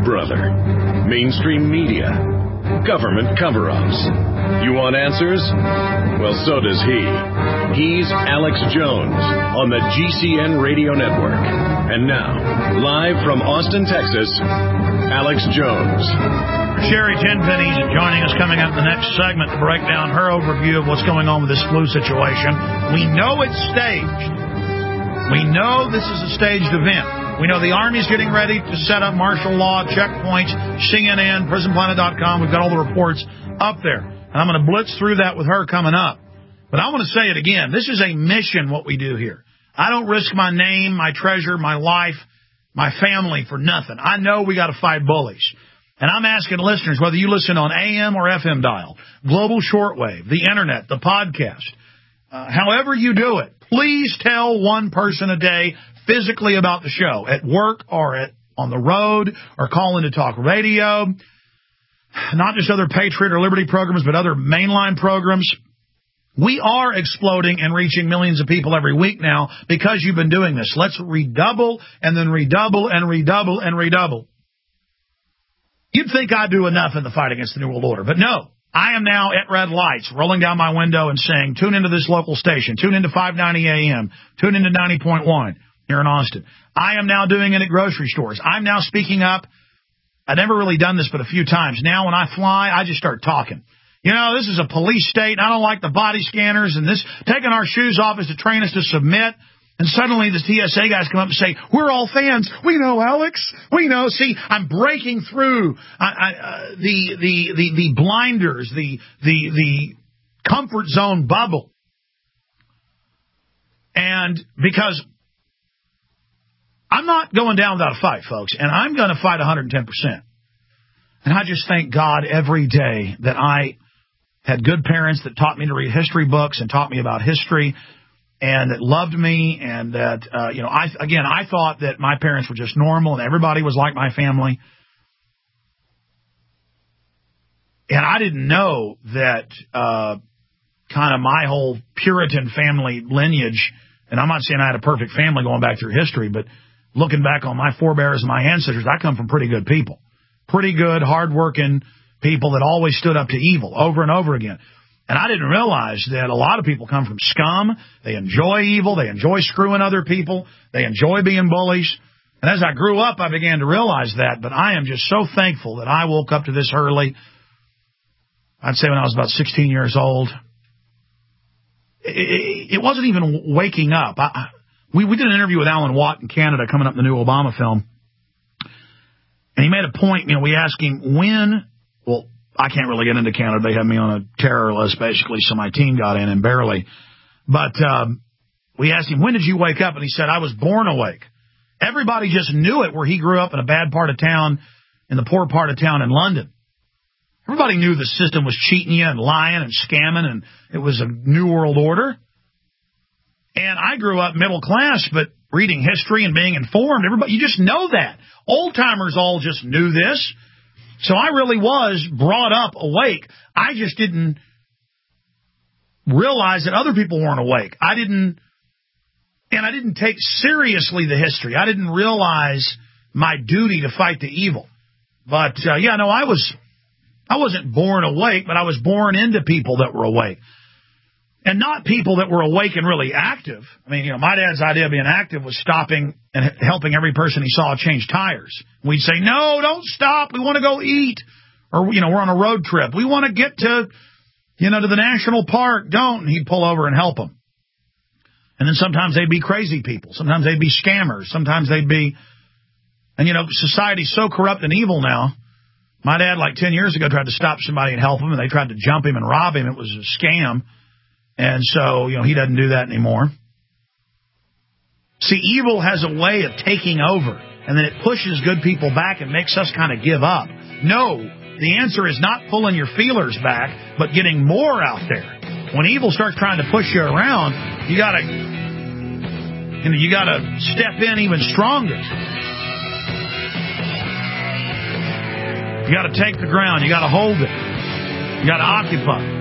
Big Brother, mainstream media, government cover-ups. You want answers? Well, so does he. He's Alex Jones on the GCN Radio Network. And now, live from Austin, Texas, Alex Jones. Sherry Tenpenny joining us coming up in the next segment to break down her overview of what's going on with this flu situation. We know it's staged. We know this is a staged event. We know the Army's getting ready to set up martial law, checkpoints, CNN, PrisonPlanet.com. We've got all the reports up there. And I'm going to blitz through that with her coming up. But I want to say it again. This is a mission, what we do here. I don't risk my name, my treasure, my life, my family for nothing. I know we got to fight bullies. And I'm asking listeners, whether you listen on AM or FM dial, global shortwave, the Internet, the podcast, however you do it, please tell one person a day physically about the show, at work or on the road or call into talk radio, not just other Patriot or Liberty programs, but other mainline programs. We are exploding and reaching millions of people every week now because you've been doing this. Let's redouble and then redouble and redouble and redouble. You'd think I do enough in the fight against the New World Order, but no. I am now at red lights, rolling down my window and saying, tune into this local station, tune into 590 AM, tune into 90.1 here in Austin. I am now doing it at grocery stores. I'm now speaking up. I've never really done this but a few times. Now when I fly, I just start talking. You know, this is a police state, and I don't like the body scanners, and this taking our shoes off is to train us to submit. And suddenly the TSA guys come up and say, we're all fans. We know, Alex. We know. See, I'm breaking through the blinders, the comfort zone bubble. And because I'm not going down without a fight, folks, and I'm going to fight 110%. And I just thank God every day that I had good parents that taught me to read history books and taught me about history, and that loved me, and that, I thought that my parents were just normal and everybody was like my family. And I didn't know that kind of my whole Puritan family lineage, and I'm not saying I had a perfect family going back through history, but looking back on my forebears and my ancestors, I come from pretty good people. Pretty good, hardworking people that always stood up to evil over and over again. And I didn't realize that a lot of people come from scum. They enjoy evil. They enjoy screwing other people. They enjoy being bullies. And as I grew up, I began to realize that. But I am just so thankful that I woke up to this early. I'd say when I was about 16 years old. It wasn't even waking up. We did an interview with Alan Watt in Canada coming up in the new Obama film. And he made a point, we asked him when, well, I can't really get into Canada. They had me on a terror list, basically, so my team got in, and barely. But we asked him, when did you wake up? And he said, I was born awake. Everybody just knew it where he grew up in a bad part of town, in the poor part of town in London. Everybody knew the system was cheating you and lying and scamming, and it was a new world order. And I grew up middle class, but reading history and being informed, everybody, you just know that. Old-timers all just knew this. So I really was brought up awake. I just didn't realize that other people weren't awake. I didn't take seriously the history. I didn't realize my duty to fight the evil. But, I wasn't born awake, but I was born into people that were awake. And not people that were awake and really active. I mean, my dad's idea of being active was stopping and helping every person he saw change tires. We'd say, no, don't stop. We want to go eat. Or, we're on a road trip. We want to get to the national park. Don't. And he'd pull over and help them. And then sometimes they'd be crazy people. Sometimes they'd be scammers. Sometimes they'd be, society's so corrupt and evil now. My dad, 10 years ago, tried to stop somebody and help him, and they tried to jump him and rob him. It was a scam. And so, he doesn't do that anymore. See, evil has a way of taking over, and then it pushes good people back and makes us kind of give up. No, the answer is not pulling your feelers back, but getting more out there. When evil starts trying to push you around, you gotta step in even stronger. You gotta take the ground. You gotta hold it. You gotta occupy.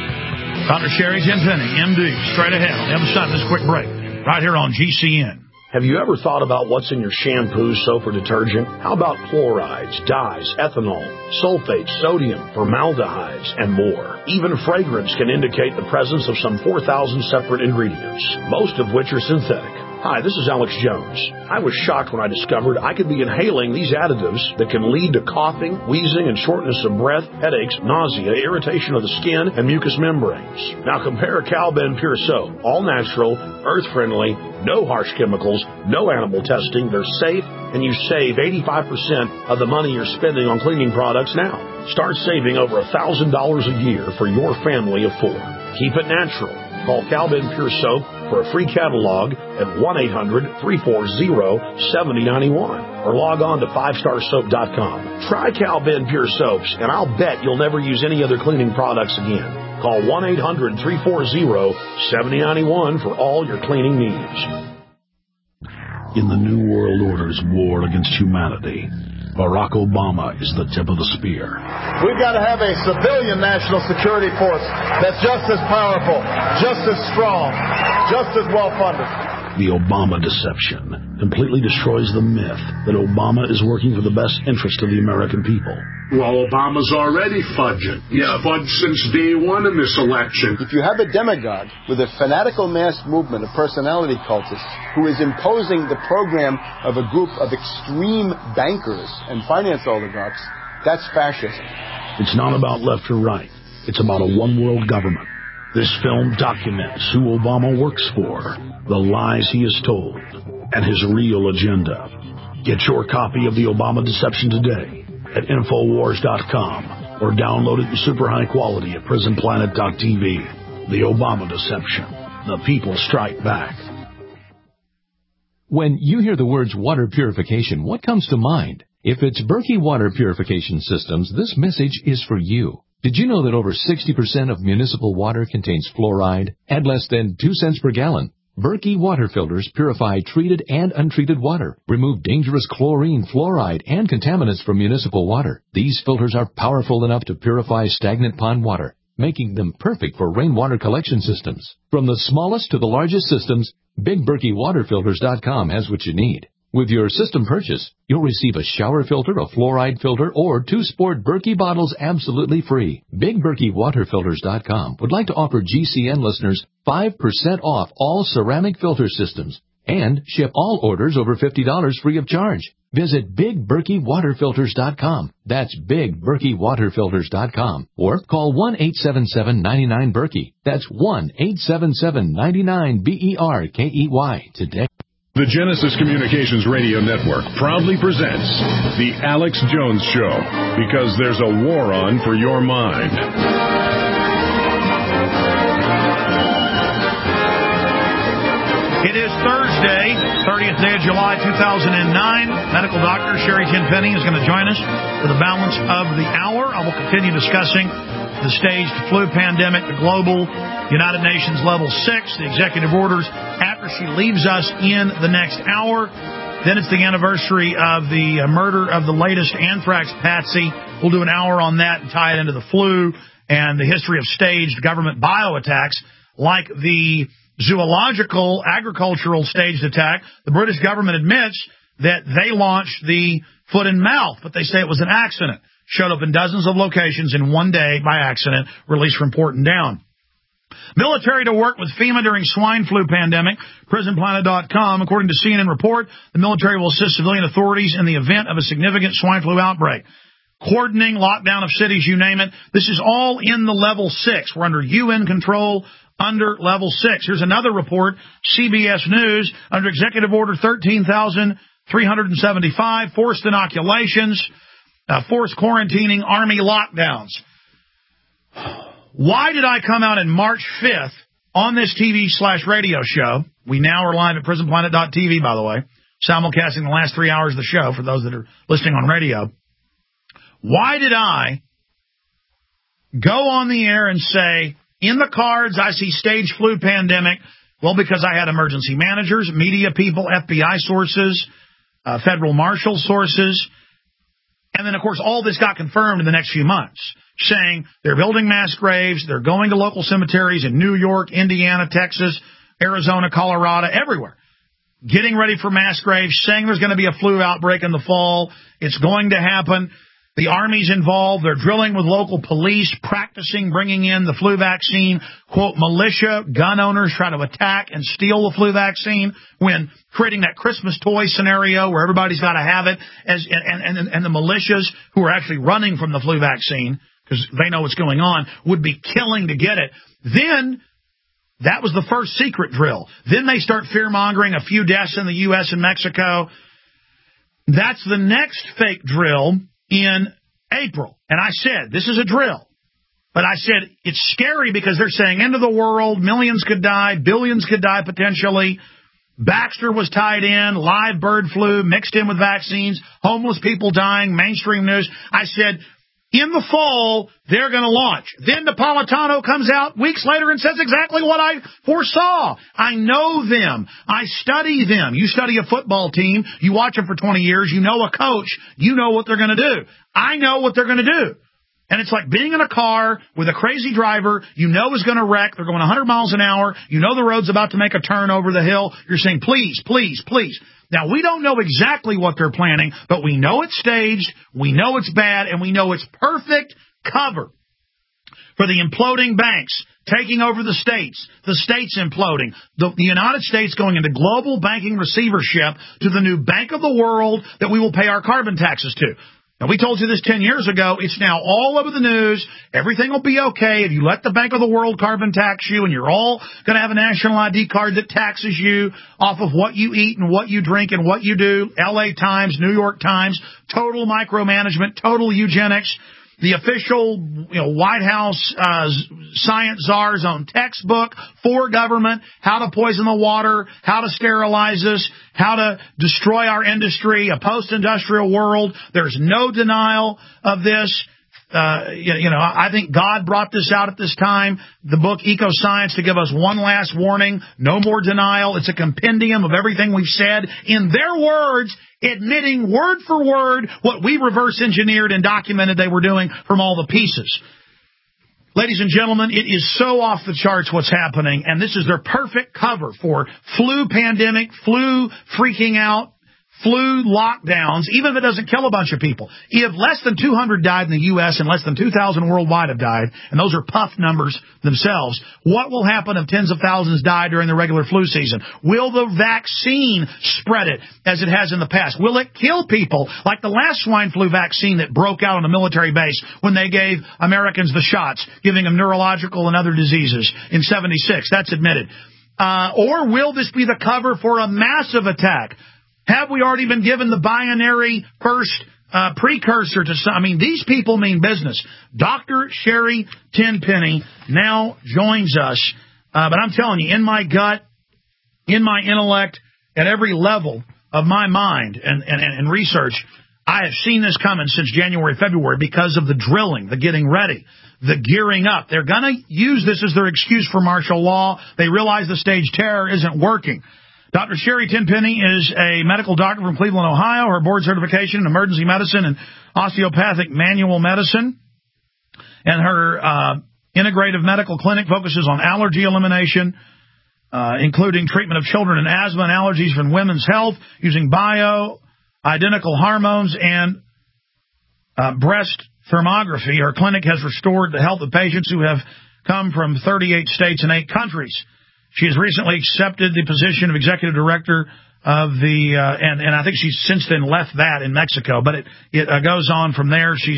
Dr. Sherry Tenpenny, MD, straight ahead on the other side of this quick break, right here on GCN. Have you ever thought about what's in your shampoo, soap, or detergent? How about chlorides, dyes, ethanol, sulfates, sodium, formaldehydes, and more? Even fragrance can indicate the presence of some 4,000 separate ingredients, most of which are synthetic. Hi, this is Alex Jones. I was shocked when I discovered I could be inhaling these additives that can lead to coughing, wheezing, and shortness of breath, headaches, nausea, irritation of the skin, and mucous membranes. Now compare Cal-Ben Pure Soap. All natural, earth-friendly, no harsh chemicals, no animal testing. They're safe, and you save 85% of the money you're spending on cleaning products now. Start saving over $1,000 a year for your family of 4. Keep it natural. Call Cal-Ben Pure Soap for a free catalog at 1-800-340-7091 or log on to 5starsoap.com. Try Cal-Ben Pure Soaps, and I'll bet you'll never use any other cleaning products again. Call 1-800-340-7091 for all your cleaning needs. In the New World Order's war against humanity, Barack Obama is the tip of the spear. We've got to have a civilian national security force that's just as powerful, just as strong, just as well-funded. The Obama deception completely destroys the myth that Obama is working for the best interest of the American people. Well, Obama's already fudging. He's fudged since day one in this election. If you have a demagogue with a fanatical mass movement of personality cultists who is imposing the program of a group of extreme bankers and finance oligarchs, that's fascism. It's not about left or right. It's about a one-world government. This film documents who Obama works for, the lies he has told, and his real agenda. Get your copy of The Obama Deception today at Infowars.com or download it in super high quality at PrisonPlanet.tv. The Obama Deception. The people strike back. When you hear the words water purification, what comes to mind? If it's Berkey Water Purification Systems, this message is for you. Did you know that over 60% of municipal water contains fluoride at less than 2 cents per gallon? Berkey water filters purify treated and untreated water, remove dangerous chlorine, fluoride, and contaminants from municipal water. These filters are powerful enough to purify stagnant pond water, making them perfect for rainwater collection systems. From the smallest to the largest systems, BigBerkeyWaterFilters.com has what you need. With your system purchase, you'll receive a shower filter, a fluoride filter, or 2 sport Berkey bottles absolutely free. BigBerkeyWaterFilters.com would like to offer GCN listeners 5% off all ceramic filter systems and ship all orders over $50 free of charge. Visit BigBerkeyWaterFilters.com. That's BigBerkeyWaterFilters.com. Or call 1-877-99-BERKEY. That's 1-877-99-BERKEY today. The Genesis Communications Radio Network proudly presents The Alex Jones Show, because there's a war on for your mind. It is Thursday, 30th day of July, 2009. Medical doctor Sherry Tenpenny is going to join us for the balance of the hour. I will continue discussing the staged flu pandemic, the global United Nations level 6, the executive orders, after she leaves us in the next hour. Then it's the anniversary of the murder of the latest anthrax patsy. We'll do an hour on that and tie it into the flu and the history of staged government bioattacks, like the zoological, agricultural staged attack. The British government admits that they launched the foot and mouth, but they say it was an accident. Showed up in dozens of locations in one day by accident, released from Port and Down. Military to work with FEMA during swine flu pandemic. PrisonPlanet.com. According to CNN report, the military will assist civilian authorities in the event of a significant swine flu outbreak. Cordoning, lockdown of cities, you name it. This is all in the level 6. We're under UN control, under level 6. Here's another report, CBS News, under Executive Order 13,375, forced inoculations, forced quarantining, army lockdowns. Why did I come out in March 5th on this TV/radio show? We now are live at PrisonPlanet.tv, by the way, simulcasting the last 3 hours of the show for those that are listening on radio. Why did I go on the air and say, in the cards, I see stage flu pandemic? Well, because I had emergency managers, media people, FBI sources, federal marshal sources. And then, of course, all this got confirmed in the next few months, saying they're building mass graves, they're going to local cemeteries in New York, Indiana, Texas, Arizona, Colorado, everywhere. getting ready for mass graves, saying there's going to be a flu outbreak in the fall. It's going to happen. The Army's involved. They're drilling with local police, practicing bringing in the flu vaccine. Quote, militia, gun owners try to attack and steal the flu vaccine when creating that Christmas toy scenario where everybody's got to have it. And the militias who are actually running from the flu vaccine, because they know what's going on, would be killing to get it. Then that was the first secret drill. Then they start fear-mongering a few deaths in the U.S. and Mexico. That's the next fake drill in April. And I said, this is a drill. But I said, it's scary because they're saying end of the world, millions could die, billions could die potentially. Baxter was tied in, live bird flu mixed in with vaccines, homeless people dying, mainstream news. I said, in the fall, they're going to launch. Then Napolitano comes out weeks later and says exactly what I foresaw. I know them. I study them. You study a football team. You watch them for 20 years. You know a coach. You know what they're going to do. I know what they're going to do. And it's like being in a car with a crazy driver you know is going to wreck. They're going 100 miles an hour. You know the road's about to make a turn over the hill. You're saying, please, please, please. Now, we don't know exactly what they're planning, but we know it's staged, we know it's bad, and we know it's perfect cover for the imploding banks taking over the states imploding, the United States going into global banking receivership to the new Bank of the World that we will pay our carbon taxes to. Now, we told you this 10 years ago. It's now all over the news. Everything will be okay if you let the Bank of the World carbon tax you, and you're all going to have a national ID card that taxes you off of what you eat and what you drink and what you do. LA Times, New York Times, total micromanagement, total eugenics. The official, White House science czar's own textbook for government, how to poison the water, how to sterilize us, how to destroy our industry, a post-industrial world. There's no denial of this. I think God brought this out at this time, the book Eco-Science, to give us one last warning. No more denial. It's a compendium of everything we've said in their words, admitting word for word what we reverse engineered and documented they were doing from all the pieces. Ladies and gentlemen, it is so off the charts what's happening, and this is their perfect cover for flu pandemic, flu freaking out, flu lockdowns, even if it doesn't kill a bunch of people. If less than 200 died in the U.S. and less than 2,000 worldwide have died, and those are puff numbers themselves, what will happen if tens of thousands die during the regular flu season? Will the vaccine spread it as it has in the past? Will it kill people like the last swine flu vaccine that broke out on a military base when they gave Americans the shots, giving them neurological and other diseases in 76? That's admitted. Or will this be the cover for a massive attack? Have we already been given the binary first precursor to some? I mean, these people mean business. Dr. Sherry Tenpenny now joins us. But I'm telling you, in my gut, in my intellect, at every level of my mind and research, I have seen this coming since January, February because of the drilling, the getting ready, the gearing up. They're going to use this as their excuse for martial law. They realize the stage terror isn't working. Dr. Sherry Tenpenny is a medical doctor from Cleveland, Ohio. Her board certification in emergency medicine and osteopathic manual medicine. And her integrative medical clinic focuses on allergy elimination, including treatment of children and asthma and allergies from women's health using bioidentical hormones and breast thermography. Her clinic has restored the health of patients who have come from 38 states and 8 countries. She has recently accepted the position of executive director of the, and I think she's since then left that in Mexico, but it goes on from there. She's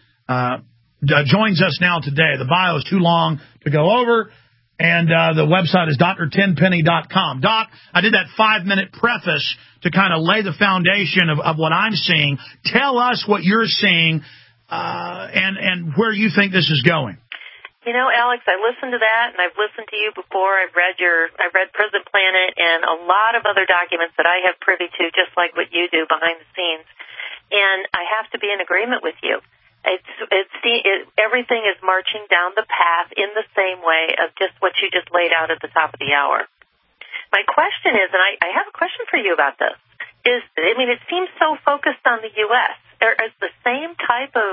joins us now today. The bio is too long to go over, and the website is drtenpenny.com. Doc, I did that 5-minute preface to kind of lay the foundation of what I'm seeing. Tell us what you're seeing, and where you think this is going. You know, Alex, I listened to that, and I've listened to you before. I've read Prison Planet and a lot of other documents that I have privy to, just like what you do behind the scenes. And I have to be in agreement with you. Everything is marching down the path in the same way of just what you just laid out at the top of the hour. My question is, and I have a question for you about this, it seems so focused on the U.S. Is the same type of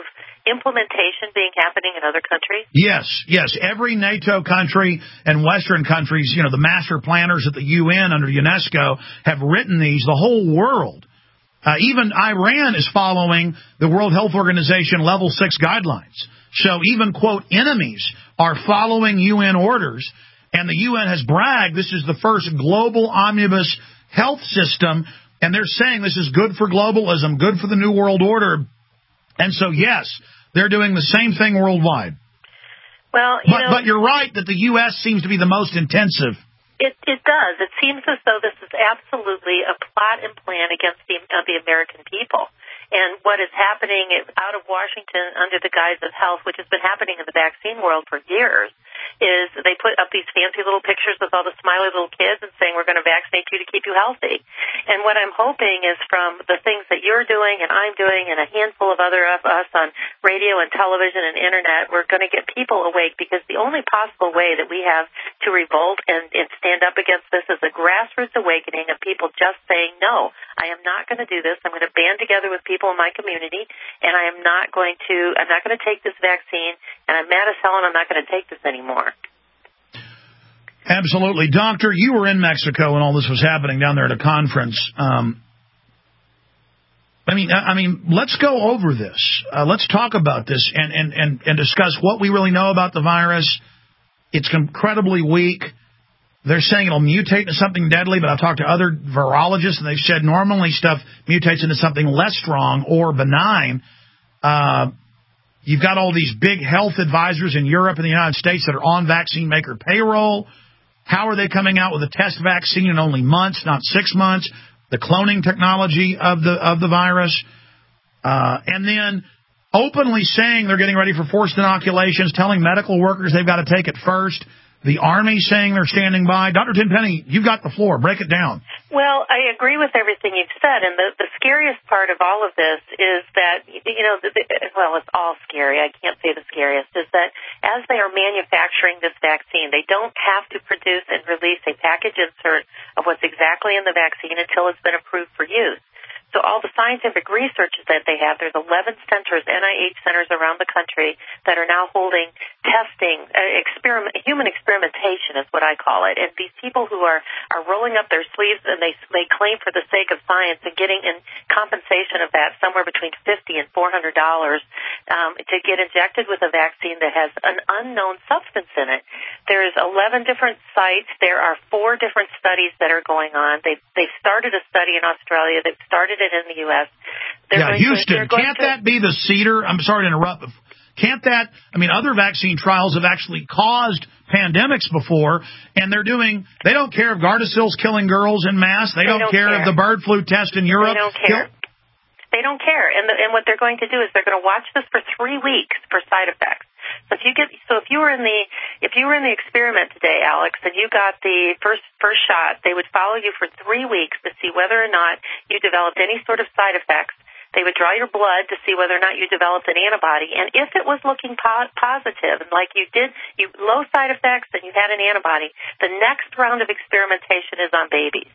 implementation happening in other countries? Yes. Every NATO country and Western countries, the master planners at the UN under UNESCO have written these. The whole world. Even Iran is following the World Health Organization Level 6 guidelines. So even, quote, enemies are following UN orders. And the UN has bragged this is the first global omnibus health system. And they're saying this is good for globalism, good for the New World Order. And so, yes, they're doing the same thing worldwide. Well, but you're right that the U.S. seems to be the most intensive. It does. It seems as though this is absolutely a plot and plan against the American people. And what is happening out of Washington under the guise of health, which has been happening in the vaccine world for years, is they put up these fancy little pictures with all the smiley little kids and saying we're going to vaccinate you to keep you healthy. And what I'm hoping is from the things that you're doing and I'm doing and a handful of other of us on radio and television and internet, we're going to get people awake, because the only possible way that we have to revolt and stand up against this is a grassroots awakening of people just saying, no, I am not going to do this. I'm going to band together with people in my community, and I'm not going to take this vaccine, and I'm mad as hell, and I'm not going to take this anymore. Absolutely. Doctor, you were in Mexico when all this was happening down there at a conference. I mean, let's go over this. Let's talk about this and discuss what we really know about the virus. It's incredibly weak. They're saying it'll mutate into something deadly, but I've talked to other virologists, and they've said normally stuff mutates into something less strong or benign. You've got all these big health advisors in Europe and the United States that are on vaccine maker payroll. How are they coming out with a test vaccine in only months, not 6 months? The cloning technology of the virus. And then openly saying they're getting ready for forced inoculations, telling medical workers they've got to take it first. The Army saying they're standing by. Dr. Tenpenny, you've got the floor. Break it down. Well, I agree with everything you've said, and the scariest part of all of this is that, it's all scary. I can't say the scariest, is that as they are manufacturing this vaccine, they don't have to produce and release a package insert of what's exactly in the vaccine until it's been approved for use. So all the scientific research that they have, there's 11 centers, NIH centers around the country that are now holding testing, human experimentation is what I call it. And these people who are rolling up their sleeves, and they claim for the sake of science and getting in compensation of that somewhere between $50 and $400 to get injected with a vaccine that has an unknown substance in it. There's 11 different sites. There are 4 different studies that are going on. They've started a study in Australia. They've started it in the U.S. Houston, can't that be the Cedar? I'm sorry to interrupt. Can't that, other vaccine trials have actually caused pandemics before, and they don't care if Gardasil's killing girls en masse. They don't care if the bird flu test in Europe. They don't care. They don't care. And what they're going to do is they're going to watch this for 3 weeks for side effects. So if you were in the experiment today, Alex, and you got the first shot, they would follow you for 3 weeks to see whether or not you developed any sort of side effects. They would draw your blood to see whether or not you developed an antibody, and if it was looking positive, and like you did, low side effects, and you had an antibody, the next round of experimentation is on babies.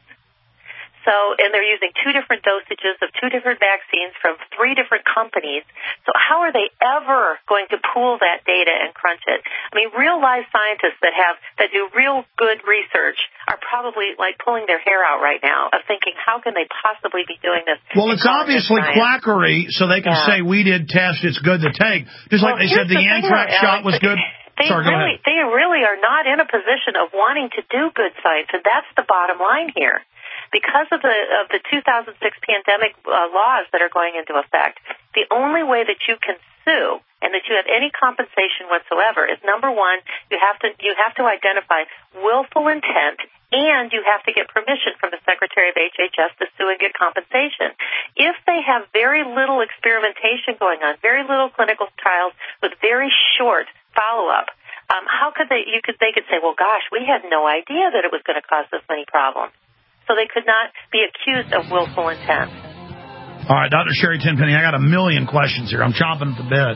So, and they're using 2 different dosages of 2 different vaccines from 3 different companies. So how are they ever going to pool that data and crunch it? Real live scientists that do real good research are probably like pulling their hair out right now of thinking, how can they possibly be doing this? Well, it's obviously quackery, so they can say, we did test, it's good to take. Just like they said the anthrax shot was good. They really are not in a position of wanting to do good science, and that's the bottom line here. Because of the 2006 pandemic laws that are going into effect, the only way that you can sue and that you have any compensation whatsoever is, number one, you have to identify willful intent, and you have to get permission from the Secretary of HHS to sue and get compensation. If they have very little experimentation going on, very little clinical trials with very short follow-up, how could they could say, well, gosh, we had no idea that it was going to cause this many problems. So they could not be accused of willful intent. All right, Dr. Sherry Tenpenny, I got a million questions here. I'm chomping at the bit.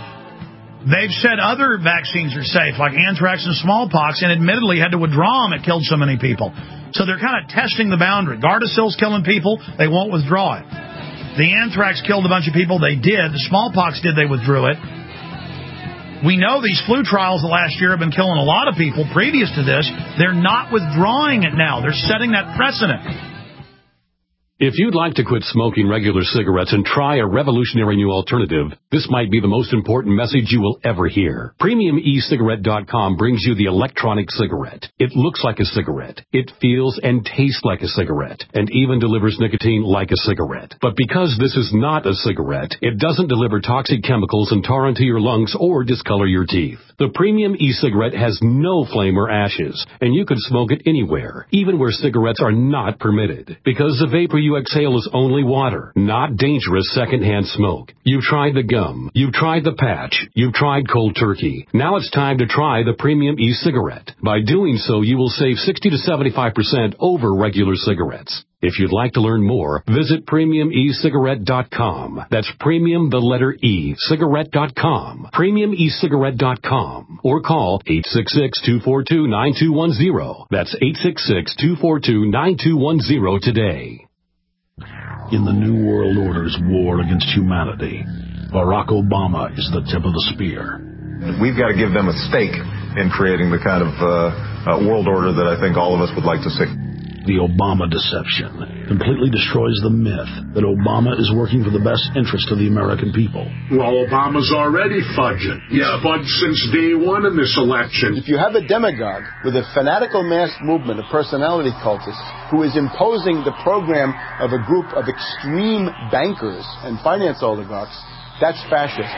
They've said other vaccines are safe, like anthrax and smallpox, and admittedly had to withdraw them. It killed so many people. So they're kind of testing the boundary. Gardasil's killing people. They won't withdraw it. The anthrax killed a bunch of people. They did. The smallpox did. They withdrew it. We know these flu trials the last year have been killing a lot of people previous to this. They're not withdrawing it now. They're setting that precedent. If you'd like to quit smoking regular cigarettes and try a revolutionary new alternative, this might be the most important message you will ever hear. PremiumECigarette.com brings you the electronic cigarette. It looks like a cigarette. It feels and tastes like a cigarette, and even delivers nicotine like a cigarette. But because this is not a cigarette, it doesn't deliver toxic chemicals and tar into your lungs or discolor your teeth. The Premium e-cigarette has no flame or ashes, and you can smoke it anywhere, even where cigarettes are not permitted, because the vapor you exhale is only water, not dangerous secondhand smoke. You've tried the gum, you've tried the patch, you've tried cold turkey. Now it's time to try the Premium e-cigarette. By doing so, you will save 60 to 75% over regular cigarettes. If you'd like to learn more, visit PremiumECigarette.com. That's premium, the letter E, cigarette.com. PremiumECigarette.com. Or call 866-242-9210. That's 866-242-9210 today. In the New World Order's war against humanity, Barack Obama is the tip of the spear. We've got to give them a stake in creating the kind of world order that I think all of us would like to see. The Obama deception completely destroys the myth that Obama is working for the best interest of the American people. Well, Obama's already fudging. He's fudged since day one in this election. If you have a demagogue with a fanatical mass movement of personality cultists who is imposing the program of a group of extreme bankers and finance oligarchs, that's fascism.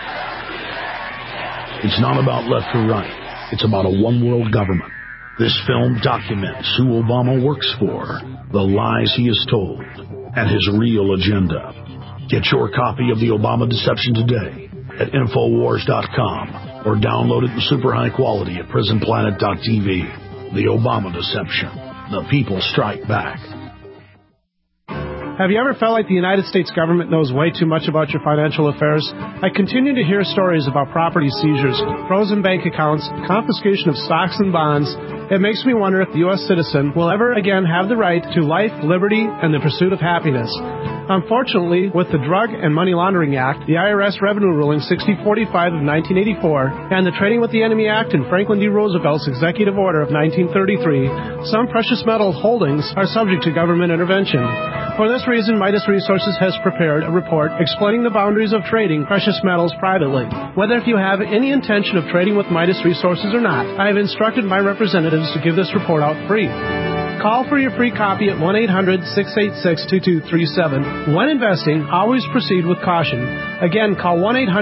It's not about left or right. It's about a one-world government. This film documents who Obama works for, the lies he has told, and his real agenda. Get your copy of The Obama Deception today at Infowars.com or download it in super high quality at PrisonPlanet.tv. The Obama Deception. The people strike back. Have you ever felt like the United States government knows way too much about your financial affairs? I continue to hear stories about property seizures, frozen bank accounts, confiscation of stocks and bonds. It makes me wonder if the U.S. citizen will ever again have the right to life, liberty, and the pursuit of happiness. Unfortunately, with the Drug and Money Laundering Act, the IRS Revenue Ruling 6045 of 1984, and the Trading with the Enemy Act and Franklin D. Roosevelt's Executive Order of 1933, some precious metal holdings are subject to government intervention. For this reason, Midas Resources has prepared a report explaining the boundaries of trading precious metals privately. Whether if you have any intention of trading with Midas Resources or not, I have instructed my representatives to give this report out free. Call for your free copy at 1-800-686-2237. When investing, always proceed with caution. Again, call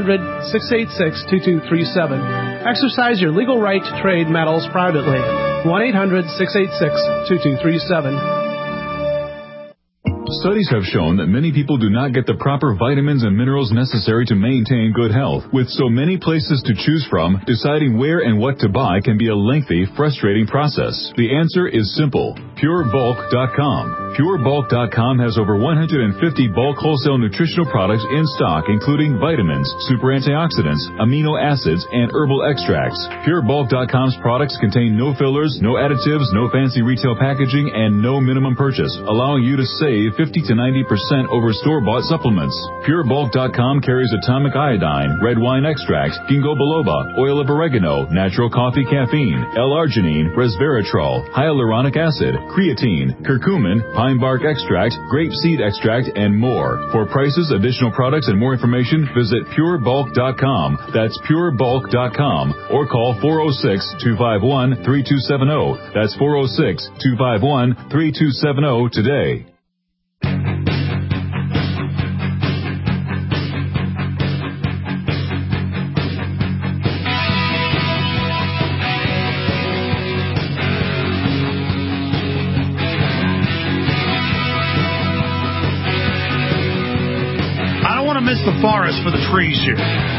1-800-686-2237. Exercise your legal right to trade metals privately. 1-800-686-2237. Studies have shown that many people do not get the proper vitamins and minerals necessary to maintain good health. With so many places to choose from, deciding where and what to buy can be a lengthy, frustrating process. The answer is simple. PureBulk.com. PureBulk.com has over 150 bulk wholesale nutritional products in stock, including vitamins, super antioxidants, amino acids, and herbal extracts. PureBulk.com's products contain no fillers, no additives, no fancy retail packaging, and no minimum purchase, allowing you to save 50 to 90% over store-bought supplements. PureBulk.com carries atomic iodine, red wine extracts, ginkgo biloba, oil of oregano, natural coffee caffeine, L-arginine, resveratrol, hyaluronic acid, creatine, curcumin, pine bark extract, grape seed extract, and more. For prices, additional products, and more information, visit PureBulk.com. That's PureBulk.com. Or call 406-251-3270. That's 406-251-3270 today. The forest for the trees here.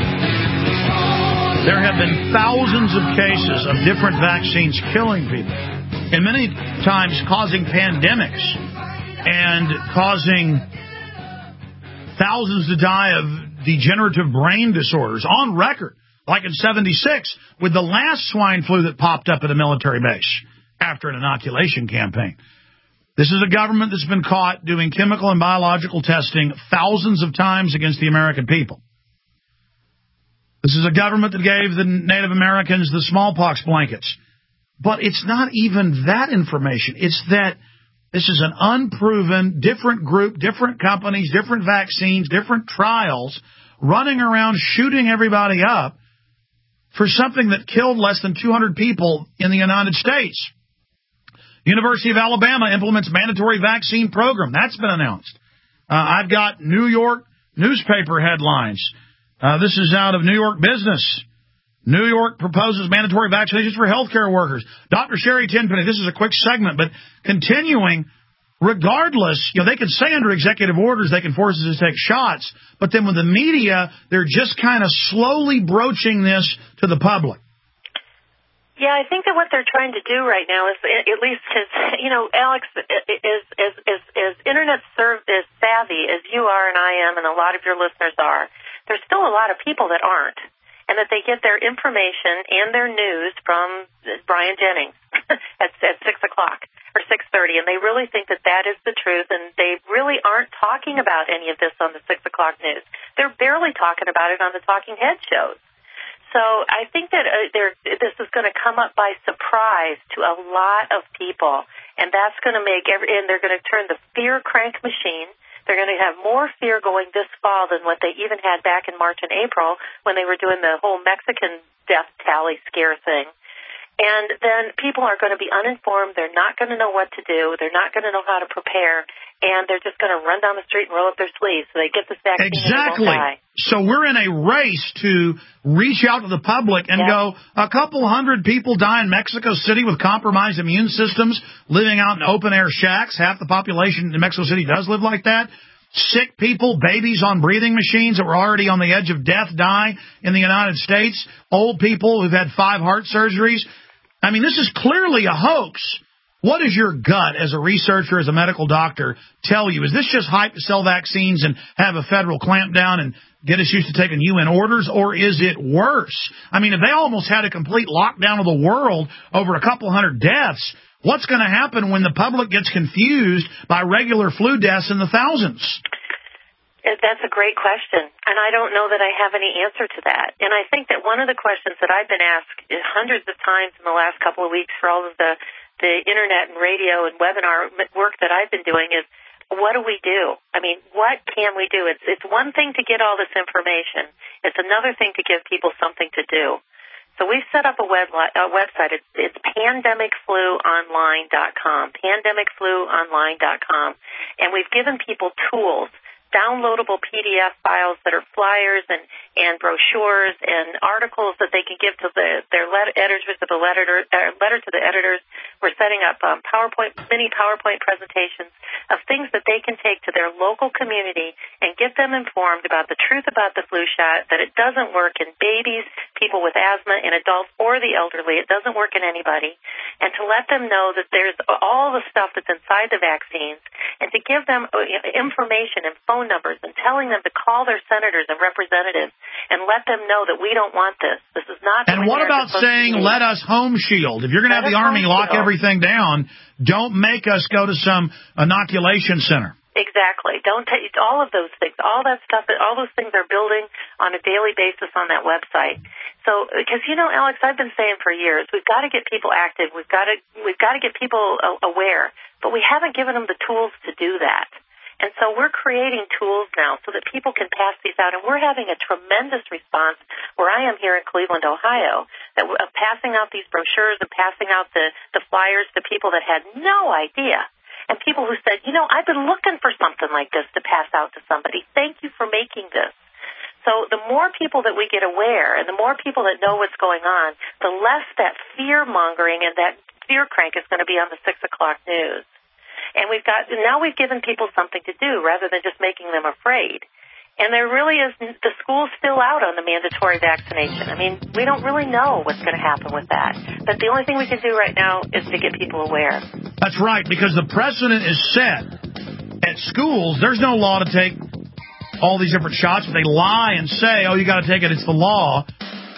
There have been thousands of cases of different vaccines killing people, and many times causing pandemics and causing thousands to die of degenerative brain disorders on record, like in '76 with the last swine flu that popped up at a military base after an inoculation campaign. This is a government that's been caught doing chemical and biological testing thousands of times against the American people. This is a government that gave the Native Americans the smallpox blankets. But it's not even that information. It's that this is an unproven, different group, different companies, different vaccines, different trials, running around shooting everybody up for something that killed less than 200 people in the United States. University of Alabama implements mandatory vaccine program. That's been announced. I've got New York newspaper headlines. This is out of New York Business. New York proposes mandatory vaccinations for healthcare workers. Dr. Sherry Tenpenny, this is a quick segment, but continuing, regardless, they can say under executive orders they can force us to take shots, but then with the media, they're just kind of slowly broaching this to the public. Yeah, I think that what they're trying to do right now is, at least, Alex, is internet as savvy as you are and I am and a lot of your listeners are, there's still a lot of people that aren't. And that they get their information and their news from Brian Jennings at 6 o'clock or 6:30, and they really think that that is the truth, and they really aren't talking about any of this on the 6 o'clock news. They're barely talking about it on the Talking Head shows. So I think that this is going to come up by surprise to a lot of people, and that's going to make and they're going to turn the fear crank machine. They're going to have more fear going this fall than what they even had back in March and April when they were doing the whole Mexican death tally scare thing. And then people are going to be uninformed. They're not going to know what to do. They're not going to know how to prepare. And they're just going to run down the street and roll up their sleeves so they get this vaccine. Exactly. And they won't die. So we're in a race to reach out to the public and go, a couple hundred people die in Mexico City with compromised immune systems, living out in open-air shacks. Half the population in Mexico City does live like that. Sick people, babies on breathing machines that were already on the edge of death die in the United States. Old people who've had 5 heart surgeries. I mean, this is clearly a hoax. What does your gut as a researcher, as a medical doctor, tell you? Is this just hype to sell vaccines and have a federal clampdown and get us used to taking UN orders, or is it worse? I mean, if they almost had a complete lockdown of the world over a couple hundred deaths, what's going to happen when the public gets confused by regular flu deaths in the thousands? That's a great question, and I don't know that I have any answer to that. And I think that one of the questions that I've been asked hundreds of times in the last couple of weeks for all of the internet and radio and webinar work that I've been doing is, what do we do? I mean, what can we do? It's one thing to get all this information. It's another thing to give people something to do. So we've set up a website. It's pandemicfluonline.com, pandemicfluonline.com, and we've given people tools, downloadable PDF files that are flyers and brochures and articles that they can give to their editors, the letter to the editors. We're setting up mini PowerPoint presentations of things that they can take to their local community and get them informed about the truth about the flu shot, that it doesn't work in babies, people with asthma, in adults, or the elderly. It doesn't work in anybody. And to let them know that there's all the stuff that's inside the vaccines, and to give them information and phone numbers and telling them to call their senators and representatives and let them know that we don't want this. This is not. And what about saying, let us home shield? If you're going to have the Army lock everything down, don't make us go to some inoculation center. Exactly. Don't take all of those things. All that stuff, all those things are building on a daily basis on that website. So, because Alex, I've been saying for years, we've got to get people active. We've got to get people aware, but we haven't given them the tools to do that. And so we're creating tools now so that people can pass these out. And we're having a tremendous response where I am here in Cleveland, Ohio, that of passing out these brochures and passing out the flyers to people that had no idea. And people who said, I've been looking for something like this to pass out to somebody. Thank you for making this. So the more people that we get aware and the more people that know what's going on, the less that fear-mongering and that fear crank is going to be on the 6 o'clock news. And we've given people something to do rather than just making them afraid. And there really is, the school's still out on the mandatory vaccination. I mean, we don't really know what's going to happen with that. But the only thing we can do right now is to get people aware. That's right, because the precedent is set. At schools, there's no law to take all these different shots, but they lie and say, you got to take it, it's the law.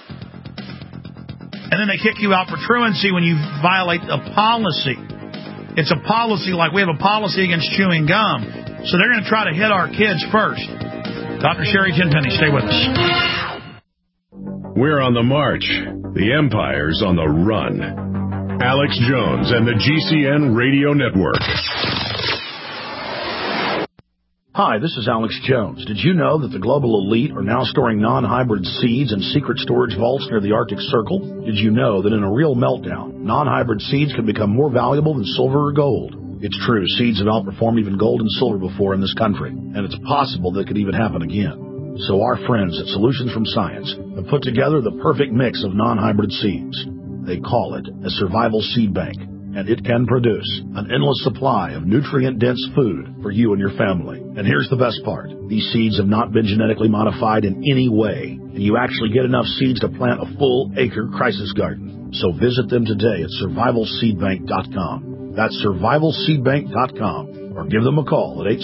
And then they kick you out for truancy when you violate a policy. It's a policy like we have a policy against chewing gum. So they're going to try to hit our kids first. Dr. Sherry Tenpenny, stay with us. We're on the march. The empire's on the run. Alex Jones and the GCN Radio Network. Hi, this is Alex Jones. Did you know that the global elite are now storing non-hybrid seeds in secret storage vaults near the Arctic Circle? Did you know that in a real meltdown, non-hybrid seeds can become more valuable than silver or gold? It's true, seeds have outperformed even gold and silver before in this country, and it's possible that could even happen again. So our friends at Solutions from Science have put together the perfect mix of non-hybrid seeds. They call it a survival seed bank, and it can produce an endless supply of nutrient-dense food for you and your family. And here's the best part. These seeds have not been genetically modified in any way, and you actually get enough seeds to plant a full-acre crisis garden. So visit them today at survivalseedbank.com. That's survivalseedbank.com, or give them a call at